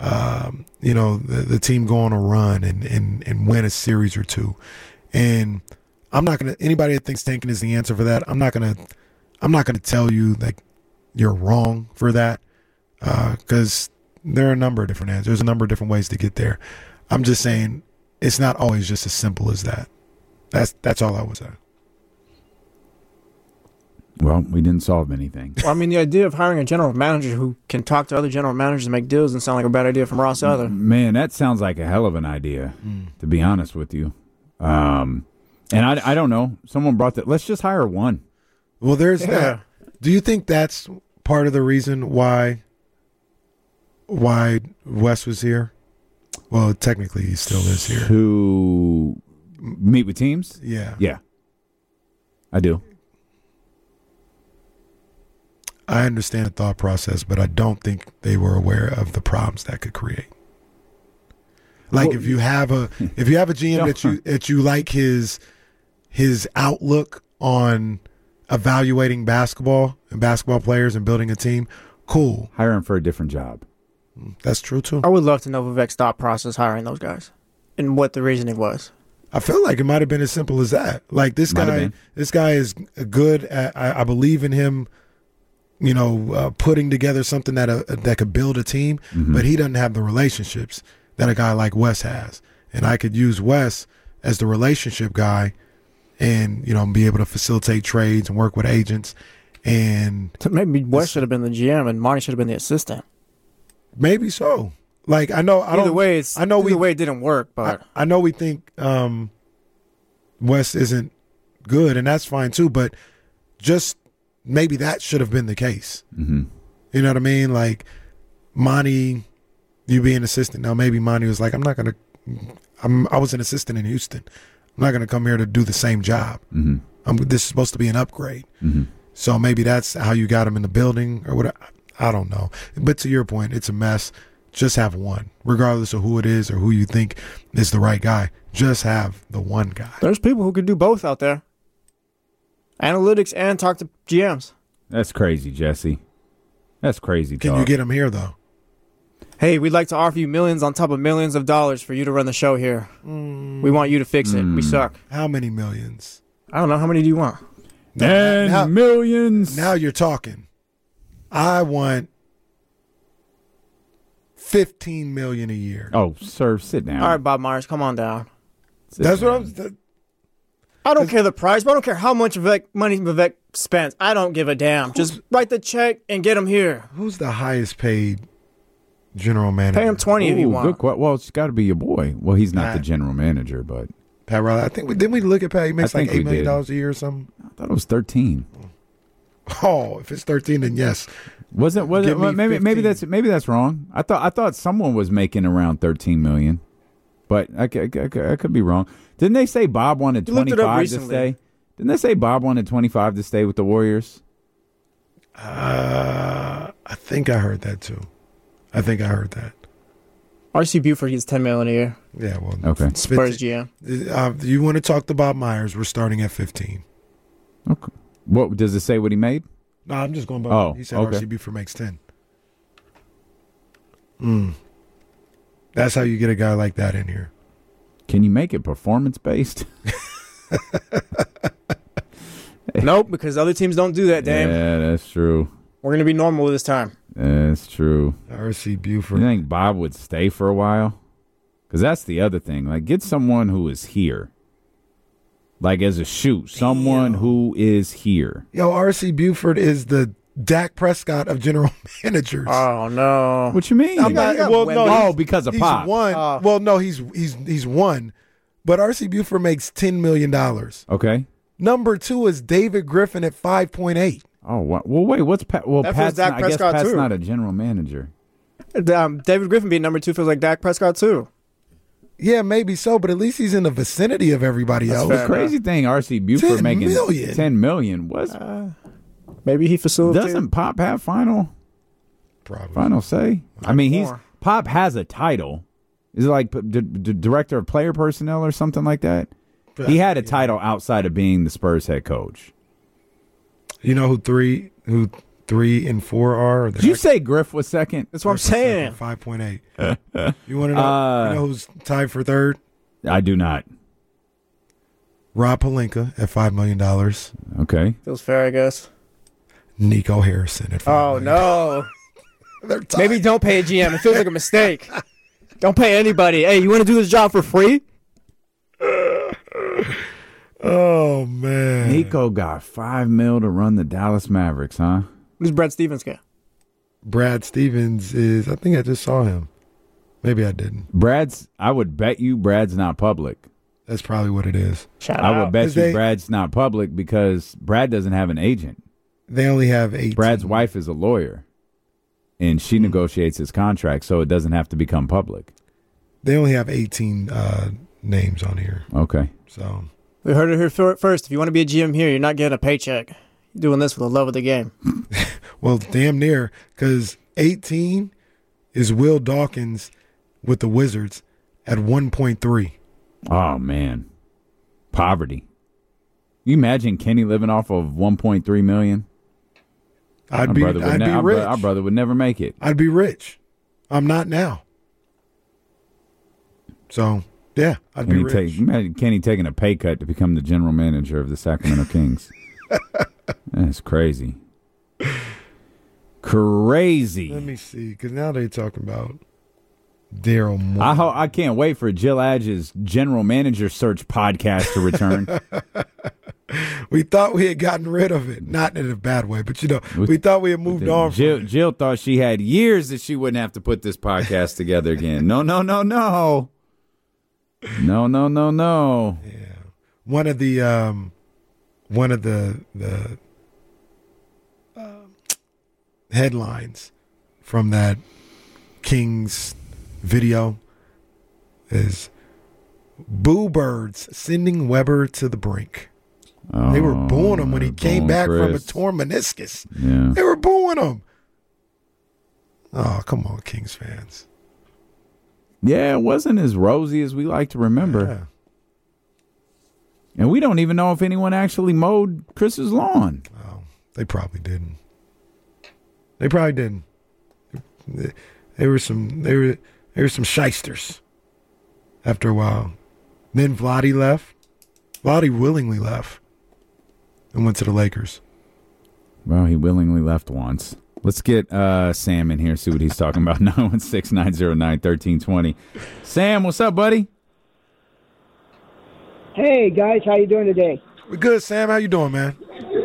the team go on a run and win a series or two. And I'm not gonna. Anybody that thinks tanking is the answer for that, I'm not gonna tell you that you're wrong for that, because there are a number of different answers. There's a number of different ways to get there. I'm just saying it's not always just as simple as that. That's all I would say. Well, we didn't solve anything. Well, I mean, the idea of hiring a general manager who can talk to other general managers and make deals doesn't sound like a bad idea from Ross either. Man, that sounds like a hell of an idea, to be honest with you. And I don't know. Someone brought that. Let's just hire one. Well, there's that. Do you think that's part of the reason why Wes was here? Well, technically, he still is here. To meet with teams? Yeah. Yeah. I do. I understand the thought process, but I don't think they were aware of the problems that could create. Like, well, if you have a GM that you like his outlook on evaluating basketball and basketball players and building a team, cool. Hire him for a different job. That's true too. I would love to know Vivek's thought process hiring those guys and what the reasoning was. I feel like it might have been as simple as that. Like, this guy is good at. I believe in him. Putting together something that could build a team, but he doesn't have the relationships that a guy like Wes has. And I could use Wes as the relationship guy and, be able to facilitate trades and work with agents. And maybe Wes should have been the GM and Monty should have been the assistant. Maybe so. Like, either way it didn't work, but I know we think Wes isn't good, and that's fine too, but just maybe that should have been the case. Mm-hmm. You know what I mean? Like, Monty, you be an assistant. Now, maybe Monty was like, I was an assistant in Houston. I'm not going to come here to do the same job. Mm-hmm. This is supposed to be an upgrade. Mm-hmm. So maybe that's how you got him in the building or whatever. I don't know. But to your point, it's a mess. Just have one, regardless of who it is or who you think is the right guy. Just have the one guy. There's people who could do both out there. Analytics and talk to GMs. That's crazy, Jesse. That's crazy. Can you get him here, though? Hey, we'd like to offer you millions on top of millions of dollars for you to run the show here. We want you to fix it. We suck. How many millions? I don't know. How many do you want? Millions. Now you're talking. I want $15 million a year. Oh, sir, sit down. All right, Bob Myers, come on down. I don't care the price, but I don't care how much money Vivek spends. I don't give a damn. Just write the check and get him here. Who's the highest paid general manager? Pay him $20 if you want. Well, it's got to be your boy. Well, he's not the general manager, but Pat Riley. I think didn't we look at Pat? He makes like $8 million a year or something. I thought it was 13. Oh, if it's 13, then yes. Was it? Maybe that's wrong. I thought someone was making around 13 million, but I could be wrong. Didn't they say Bob wanted 25 to stay? Didn't they say Bob wanted 25 to stay with the Warriors? I think I heard that too. R.C. Buford gets $10 million a year. Yeah, well, okay. Spurs GM. You want to talk to Bob Myers? We're starting at 15. Okay. What does it say? What he made? No, I'm just going by. Oh, he said R.C. Buford makes 10. That's how you get a guy like that in here. Can you make it performance based? Nope, because other teams don't do that, Dame. Yeah, that's true. We're going to be normal this time. That's true. R.C. Buford. You think Bob would stay for a while? Because that's the other thing. Like, get someone who is here. Like, as a shoot. Someone who is here. Yo, R.C. Buford is the Dak Prescott of general managers. Oh, no. What you mean? Because of Pop. Well, no, he's one. But R.C. Buford makes $10 million. Okay. Number 2 is David Griffin at 5.8. Oh, well, wait, what's Pat? Well, Pat's Dak Prescott, I guess Pat's too. not a general manager. David Griffin being number 2 feels like Dak Prescott, too. Yeah, maybe so, but at least he's in the vicinity of everybody else. The crazy thing, R.C. Buford making $10 million. Maybe he facilitated. Doesn't Pop have final say? I mean, Pop has a title. Is it like director of player personnel or something like that? He had a title outside of being the Spurs head coach. You know who 3 and 4 are? Did you say Griff was second? That's what I'm saying. 5.8. You want to know? You know who's tied for third? I do not. Rob Pelinka at $5 million. Okay. Feels fair, I guess. Nico Harrison at $5 million. No. Maybe don't pay a GM. It feels like a mistake. Don't pay anybody. Hey, you want to do this job for free? Oh, man. Nico got $5 million to run the Dallas Mavericks, huh? Who's Brad Stevens get? Brad Stevens is, I think I just saw him. Maybe I didn't. I would bet you Brad's not public. That's probably what it is. I would bet you Brad's not public because Brad doesn't have an agent. They only have 18. Brad's wife is a lawyer, and she negotiates his contract, so it doesn't have to become public. They only have 18 names on here. Okay. So we heard it here first. If you want to be a GM here, you're not getting a paycheck. You're doing this for the love of the game. Well, damn near, because 18 is Will Dawkins with the Wizards at 1.3. Oh, man. Poverty. You imagine Kenny living off of $1.3 million? I'd be rich. Our brother would never make it. I'd be rich. I'm not now. So, yeah, I'd be rich. Imagine Kenny taking a pay cut to become the general manager of the Sacramento Kings. That's crazy. Crazy. Let me see, because now they're talking about Daryl Morey. I can't wait for Jill Adge's general manager search podcast to return. We thought we had gotten rid of it. Not in a bad way, but, we thought we had moved on from it. Jill thought she had years that she wouldn't have to put this podcast together again. No. No. Yeah. One of the headlines from that Kings video is Boo Birds sending Weber to the brink. They were booing him when he came back from a torn meniscus. Yeah. They were booing him. Oh, come on, Kings fans. Yeah, it wasn't as rosy as we like to remember. Yeah. And we don't even know if anyone actually mowed Chris's lawn. Oh, they probably didn't. They were some shysters after a while. Then Vlade left. Vlade willingly left and went to the Lakers. Well, he willingly left once. Let's get Sam in here, see what he's talking about. 916-909-1320. Sam, what's up, buddy? Hey, guys. How you doing today? We're good, Sam. How you doing, man?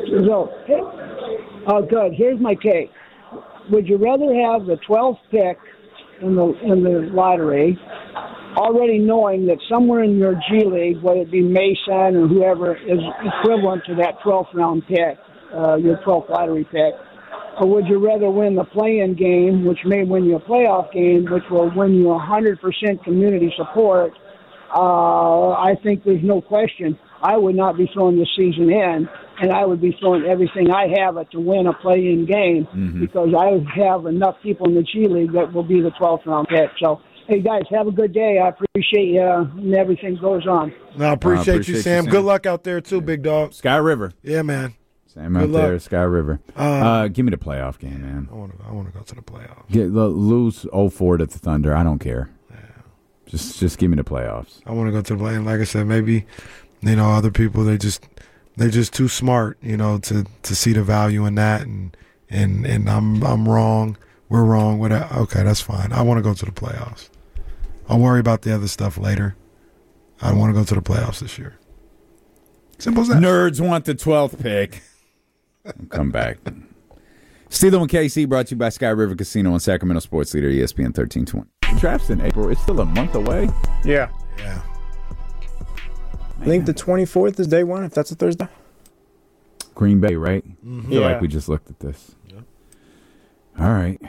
Good. Here's my take. Would you rather have the 12th pick in the lottery, already knowing that somewhere in your G League, whether it be Mason or whoever, is equivalent to that 12th round pick, your 12th lottery pick? Or would you rather win the play-in game, which may win you a playoff game, which will win you 100% community support? I think there's no question. I would not be throwing this season in, and I would be throwing everything I have to win a play-in game because I have enough people in the G League that will be the 12th round pick. So, hey, guys, have a good day. I appreciate you and everything goes on. No, I appreciate you, Sam. Good luck out there, too, big dog. Sky River. Yeah, man. Sam out there, Sky River. Give me the playoff game, man. I want to go to the playoffs. Lose 0-4 to the Thunder. I don't care. Yeah. Just give me the playoffs. I want to go to the playoffs. Like I said, maybe other people they're just too smart, to see the value in that, and I'm wrong. We're wrong. Okay, that's fine. I want to go to the playoffs. I'll worry about the other stuff later. I want to go to the playoffs this year. Simple as that. Nerds want the 12th pick. Come back. Steeler and KC brought to you by Sky River Casino and Sacramento Sports Leader ESPN 1320. The draft's in April. It's still a month away. Yeah. Yeah. I think the 24th is day one, if that's a Thursday. Green Bay, right? I feel like we just looked at this. Yep. All right.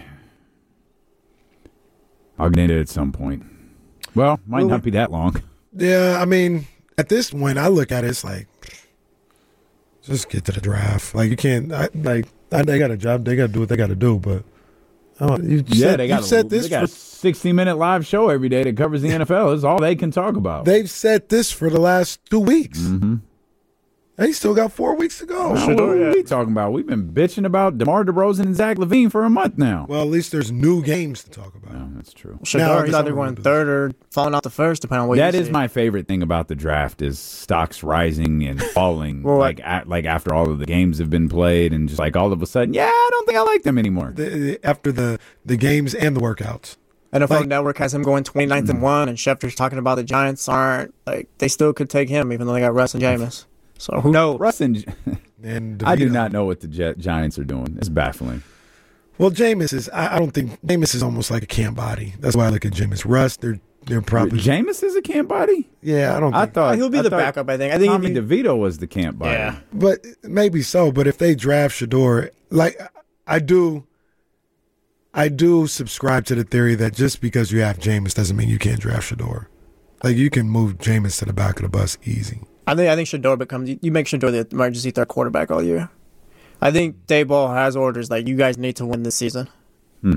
I'll get into it at some point. Well, might not be that long. Yeah, I mean, at this point, I look at it, it's like, just get to the draft. Like, you can't, they got a job, they got to do what they got to do, but they got a 60-minute live show every day that covers the NFL. That's all they can talk about. They've said this for the last 2 weeks. Mm-hmm. They still got 4 weeks to go. What are we talking about? We've been bitching about DeMar DeRozan and Zach LaVine for a month now. Well, at least there's new games to talk about. No, that's true. Shador's either going third or falling out the first, depending on what that you is see. my favorite thing about the draft is stocks rising and falling. like after all of the games have been played and just like all of a sudden, I don't think I like them anymore. After the games and the workouts. NFL Network has him going 29th and 1, and Schefter's talking about the Giants aren't, they still could take him even though they got Russ and Jameis. So who knows? Russ and And I do DeVito. not know what the Giants are doing. It's baffling. Well, Jameis is. I don't think Jameis is almost like a camp body. That's why I look at Jameis. Russ, they're probably. Jameis is a camp body? Yeah, I don't. I Think, thought He'll be the backup, I think. I think Tommy DeVito was the camp body. Yeah. but maybe so. But if they draft Shador, like I do subscribe to the theory that just because you have Jameis doesn't mean you can't draft Shador. Like you can move Jameis to the back of the bus easy. I think Shador becomes. You make Shador the emergency third quarterback all year. I think Dayball has orders like you guys need to win this season. All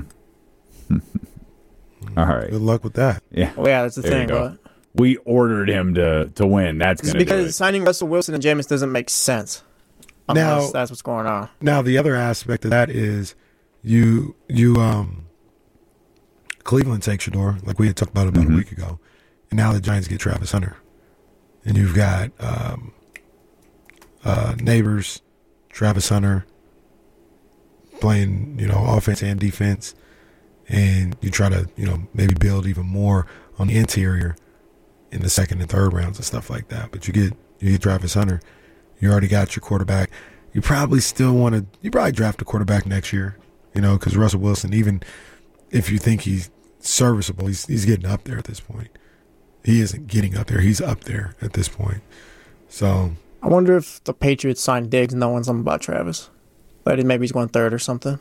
right. Good luck with that. Yeah. Well, yeah, that's the There thing. you go. But We ordered him to win. That's going to do because it. signing Russell Wilson and Jameis doesn't make sense. Unless that's what's going on. Now the other aspect of that is you Cleveland takes Shador, like we had talked about a week ago, and now the Giants get Travis Hunter, and you've got Neighbors, Travis Hunter playing offense and defense, and you try to maybe build even more on the interior in the second and third rounds and stuff like that. But you get Travis Hunter, you already got your quarterback. You probably still want to. You probably draft a quarterback next year, because Russell Wilson, even if you think he's serviceable, he's getting up there at this point. He isn't getting up there; he's up there at this point. So I wonder if the Patriots signed Diggs knowing something about Travis. Like maybe he's going third or something.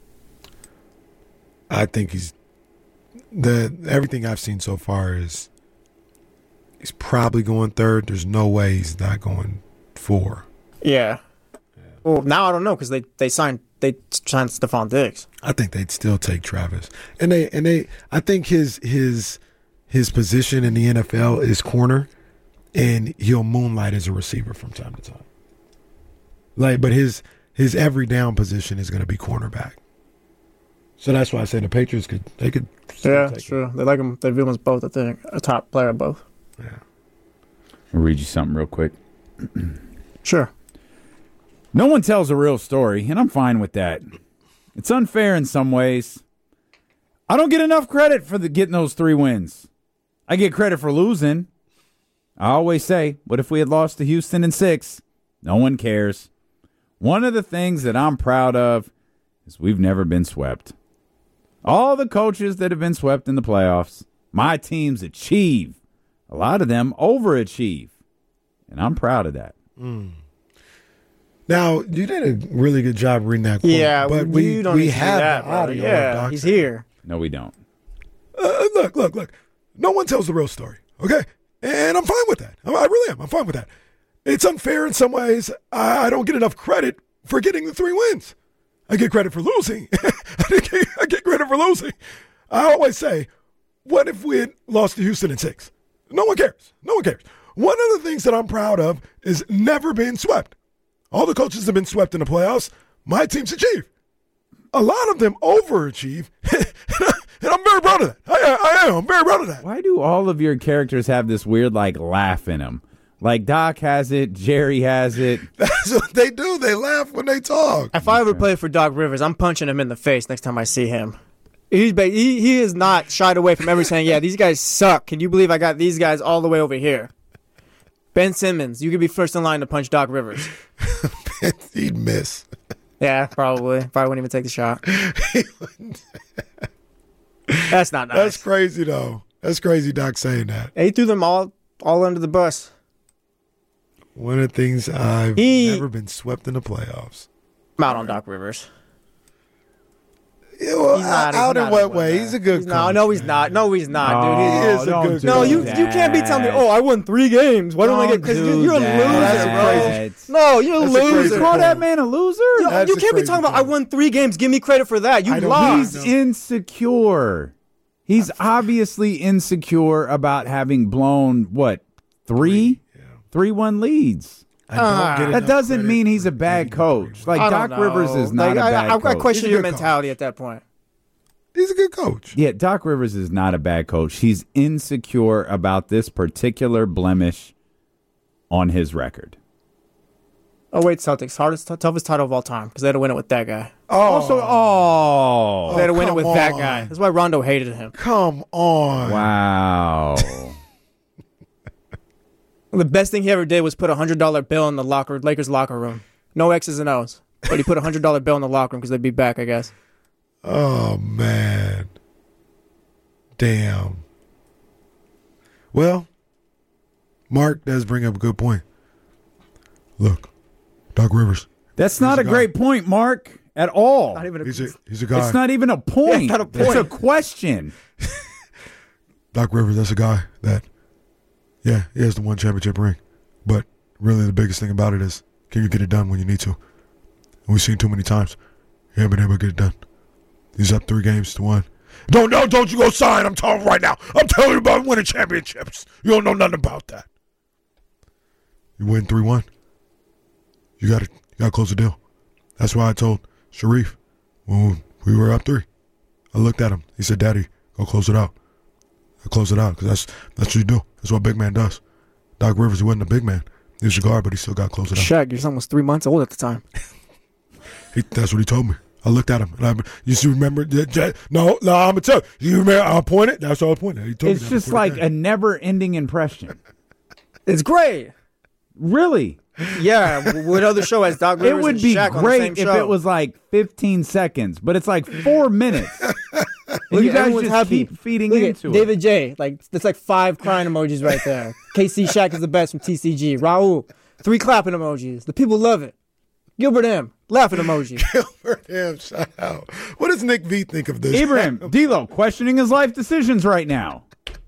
I think everything I've seen so far is he's probably going third. There's no way he's not going 4. Yeah. Well, now I don't know because they signed Stephon Diggs. I think they'd still take Travis, and they. I think his position in the NFL is corner, and he'll moonlight as a receiver from time to time. But his every down position is going to be cornerback. So that's why I say the Patriots could. Yeah, that's true. They like him. They view him as both. I think a top player of both. Yeah. I'll read you something real quick. Sure. No one tells a real story, and I'm fine with that. It's unfair in some ways. I don't get enough credit for getting those 3 wins. I get credit for losing. I always say, what if we had lost to Houston in 6? No one cares. One of the things that I'm proud of is we've never been swept. All the coaches that have been swept in the playoffs, my teams achieve. A lot of them overachieve. And I'm proud of that. Now, you did a really good job reading that quote. Yeah, but we don't we need to do have that, the brother. audio. Yeah, Doc he's said. here. No, we don't. Look. No one tells the real story, okay? And I'm fine with that. I really am. I'm fine with that. It's unfair in some ways. I don't get enough credit for getting the 3 wins. I get credit for losing. I get credit for losing. I always say, what if we had lost to Houston in 6? No one cares. No one cares. One of the things that I'm proud of is never being swept. All the coaches have been swept in the playoffs. My teams achieve. A lot of them overachieve, and I'm very proud of that. I am. I'm very proud of that. Why do all of your characters have this weird, laugh in them? Like Doc has it, Jerry has it. That's what they do. They laugh when they talk. If I ever play for Doc Rivers, I'm punching him in the face next time I see him. He is not shied away from ever saying, yeah, these guys suck. Can you believe I got these guys all the way over here? Ben Simmons, you could be first in line to punch Doc Rivers. He'd miss. Yeah, probably. Probably wouldn't even take the shot. That's not nice. That's crazy, though. That's crazy, Doc, saying that. He threw them all under the bus. One of the things I've never been swept in the playoffs. I'm out on Doc Rivers. Yeah, well, out in what way? He's a good coach. No, he's not. No, he's not, dude. He is a good No, coach. you can't be telling me, oh, I won 3 games. Why don't I get? Because you're a loser, bro. No, you're a loser. Call that man a loser? You can't be talking about I won 3 games. Give me credit for that. You lost. He's insecure. He's obviously insecure about having blown, 3 3-1 leads. That doesn't mean he's a bad coach. Like, Doc Rivers is not a bad coach. I question your mentality at that point. He's a good coach. Yeah, Doc Rivers is not a bad coach. He's insecure about this particular blemish on his record. Oh, wait, Celtics. Toughest title of all time because they had to win it with that guy. They had to win it with that guy. That's why Rondo hated him. Come on. Wow. The best thing he ever did was put a $100 bill in the Lakers locker room. No X's and O's. But he put a $100 bill in the locker room because they'd be back, I guess. Oh, man. Damn. Well, Mark does bring up a good point. Look, Doc Rivers. That's not a great point, Mark, at all. Not even He's a guy. It's not even a point. Yeah, it's not a point. It's a question. Doc Rivers, that's a guy that, yeah, he has the one championship ring. But really the biggest thing about it is, can you get it done when you need to? And we've seen too many times. He hasn't been able to get it done. He's up 3-1. Don't you go sign. I'm talking right now. I'm telling you about winning championships. You don't know nothing about that. You win 3-1. You got to close the deal. That's why I told Sharif when we were up 3. I looked at him. He said, Daddy, go close it out. I close it out because that's what you do. That's what a big man does. Doc Rivers, he wasn't a big man. He was a guard, but he still got to close it out. Shaq, your son was 3 months old at the time. That's what he told me. I looked at him. And you should remember. No, I'm going to tell you. You remember I pointed? That's all I pointed. He told It's me just like a never-ending impression. It's great. Really? Yeah. What other show has Doc Rivers It would and be Shaq on the great same if show? it was like 15 seconds, but it's like 4 minutes. And you guys just keep feeding into it. David J. That's like 5 crying emojis right there. KC Shaq is the best from TCG. Raul, 3 clapping emojis. The people love it. Gilbert M. Laughing emoji. Gilbert M. Shout out. What does Nick V think of this? Ibrahim, D-Lo, questioning his life decisions right now.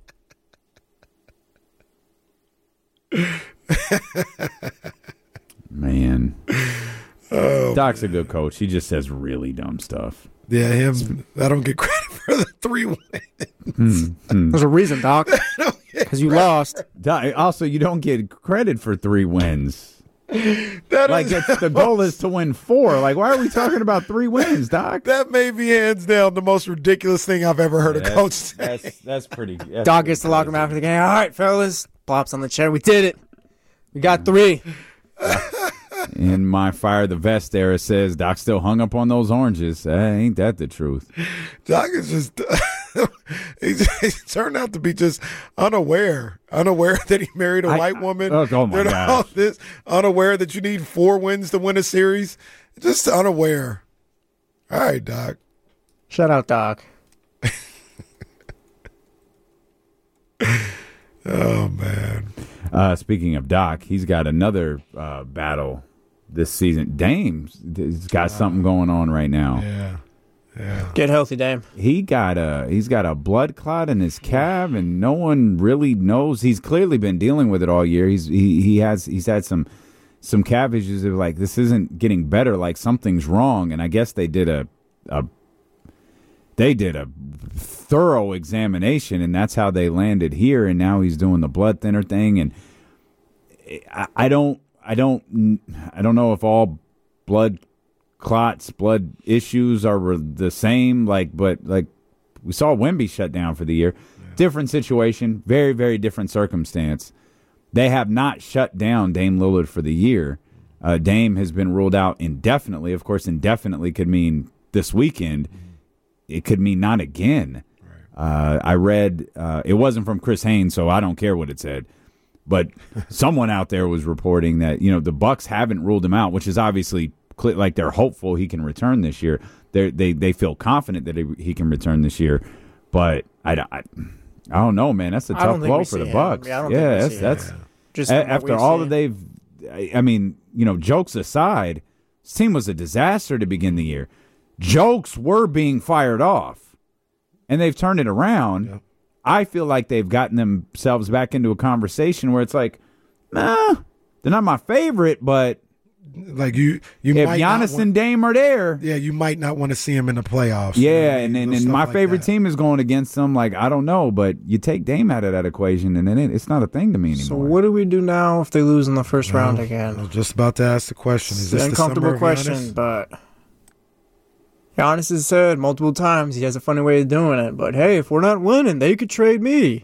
Man. Doc's a good coach. He just says really dumb stuff. Yeah, him. I don't get credit for the 3 wins. There's a reason, Doc. Because you lost. Also, you don't get credit for 3 wins. The goal is to win 4. Like, why are we talking about 3 wins, Doc? That may be hands down the most ridiculous thing I've ever heard a coach say. That's pretty. Doc gets to locker room after the game. All right, fellas. Plops on the chair. We did it. We got 3. In my Fire the Vest era says Doc still hung up on those oranges. Ain't that the truth? Doc is just he turned out to be just unaware that he married a white woman. Oh my gosh. Unaware that you need 4 wins to win a series. Just unaware. All right, Doc. Shout out, Doc. Oh man. Speaking of Doc, he's got another battle this season. Dame's got something going on right now. Yeah. Get healthy, Dame. He's got a blood clot in his calf, and no one really knows. He's clearly been dealing with it all year. He's had some calf issues. They're like, this isn't getting better. Like something's wrong. And I guess they did a thorough examination, and that's how they landed here. And now he's doing the blood thinner thing. And I don't know if all blood clots, blood issues are the same. But we saw Wemby shut down for the year. Yeah. Different situation, very, very different circumstance. They have not shut down Dame Lillard for the year. Dame has been ruled out indefinitely. Of course, indefinitely could mean this weekend. It could mean not again. Right. I read it wasn't from Chris Haynes, so I don't care what it said. But someone out there was reporting that the Bucks haven't ruled him out, which is obviously like they're hopeful he can return this year. They feel confident that he can return this year, but I don't know, man. That's a tough blow for the Bucks. Yeah, that's just after all that they've. I mean, jokes aside, this team was a disaster to begin the year. Jokes were being fired off, and they've turned it around. Yep. I feel like they've gotten themselves back into a conversation where it's like, nah, they're not my favorite, but like you if Giannis and Dame are there, yeah, you might not want to see him in the playoffs. Yeah, and my favorite team is going against them. Like, I don't know, but you take Dame out of that equation, and then it's not a thing to me anymore. So what do we do now if they lose in the first round again? I was just about to ask the question. Is this an uncomfortable the summer of question, Giannis? but Giannis has said multiple times he has a funny way of doing it. But hey, if we're not winning, they could trade me.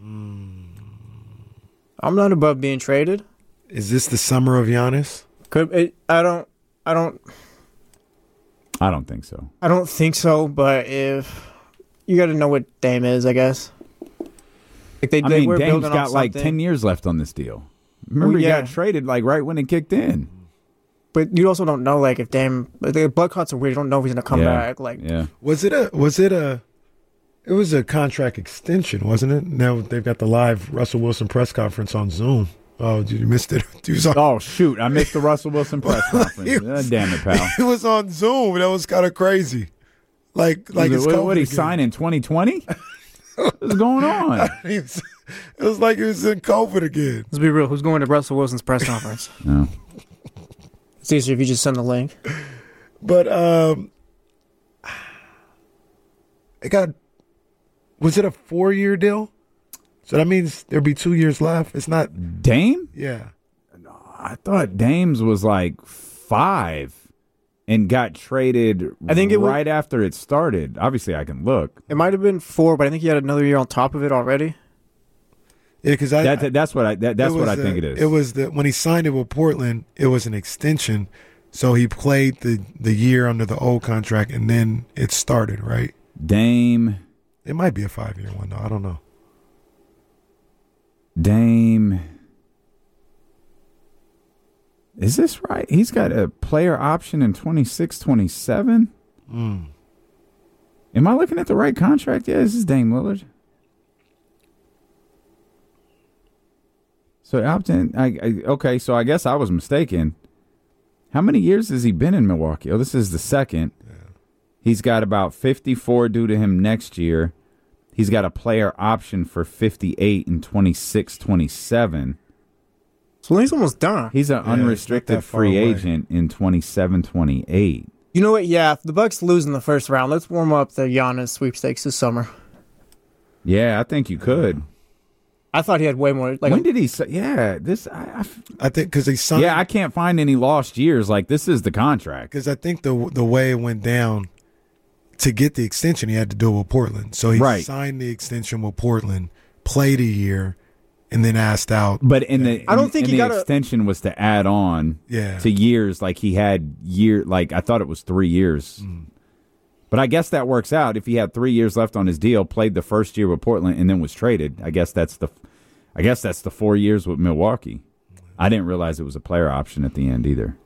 I'm not above being traded. Is this the summer of Giannis? I don't think so. I don't think so, but if you got to know what Dame is, I guess. Dame's got like 10 years left on this deal. Remember, he got traded like right when it kicked in. But you also don't know, like, if Dame, the blood clots are weird. You don't know if he's gonna come back. Like, It was a contract extension, wasn't it? Now they've got the live Russell Wilson press conference on Zoom. Oh, you missed it. Oh, shoot. I missed the Russell Wilson press conference. Damn it, pal. It was on Zoom. That was kind of crazy. Like it's what he signed in 2020? What's going on? It was like he was in COVID again. Let's be real. Who's going to Russell Wilson's press conference? No. It's easier if you just send the link. But was it a 4-year deal? So that means there'll be 2 years left. It's not Dame? Yeah. No, I thought Dame's was like 5 and got traded right after it started. Obviously, I can look. It might have been 4, but I think he had another year on top of it already. Yeah, because that's what I think it is. It was when he signed it with Portland, it was an extension. So he played the year under the old contract, and then it started, right? Dame. It might be a 5-year one, though. I don't know. Dame. Is this right? He's got a player option in 26-27? Am I looking at the right contract? Yeah, this is Dame Lillard. So Optin, okay, so I guess I was mistaken. How many years has he been in Milwaukee? Oh, this is the second. Yeah. He's got about 54 due to him next year. He's got a player option for 58 in 26-27. So he's almost done. He's an unrestricted free agent in 27-28. You know what? Yeah, if the Bucks lose in the first round, let's warm up the Giannis sweepstakes this summer. Yeah, I think you could. I thought he had way more. Like, when did he say? Yeah, this. I think because he signed. Yeah, I can't find any lost years. Like, this is the contract. Because I think the way it went down, to get the extension, he had to do it with Portland. So he signed the extension with Portland, played a year, and then asked out. But I don't think the extension was to add on to years. Like he had I thought it was 3 years. But I guess that works out. If he had 3 years left on his deal, played the first year with Portland, and then was traded, I guess that's the 4 years with Milwaukee. I didn't realize it was a player option at the end either.